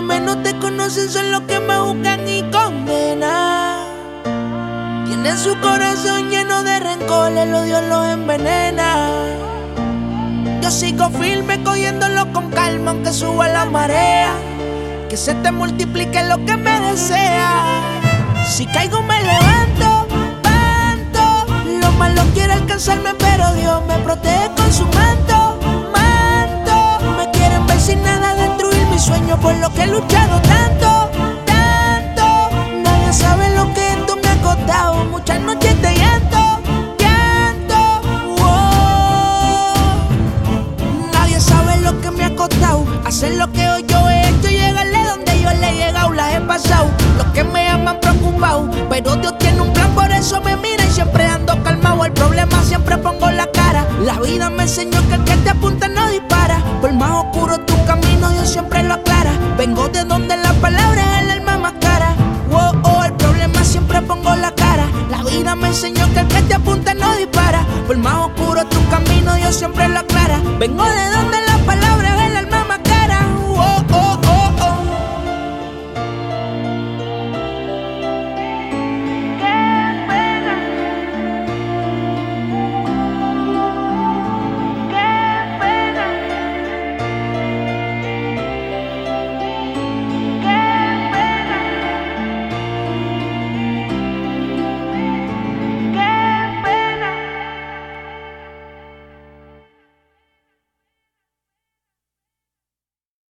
menos te conocen son los que más juzgan y condenan. Tienen su corazón lleno de rencor, el odio los envenena. Yo sigo firme cogiéndolo con calma aunque suba la marea. Que se te multiplique lo que me desea. Si caigo me levanto, tanto. Lo malo quiere alcanzarme pero Dios me protege con su manto, manto. Me quieren ver sin nada, destruir mis sueños por lo que he luchado tanto, tanto. Nadie sabe lo que esto me ha costado, muchas noches de llanto, llanto, wow. Nadie sabe lo que me ha costado hacer lo que hoy yo he hecho y llegarle donde yo le he llegado. Las he pasado, los que me aman preocupado, pero Dios tiene un plan, por eso me mira y siempre ando calmado. El problema siempre pongo la cara. La vida me enseñó que el que te apunta no dispara. Por más oscuro tu camino, Dios siempre lo aclara. Vengo de donde la palabra es el alma más cara. Wow, oh, el problema siempre pongo la cara. La vida me enseñó que el que te apunta no dispara. Por más oscuro tu camino, Dios siempre lo aclara. Vengo de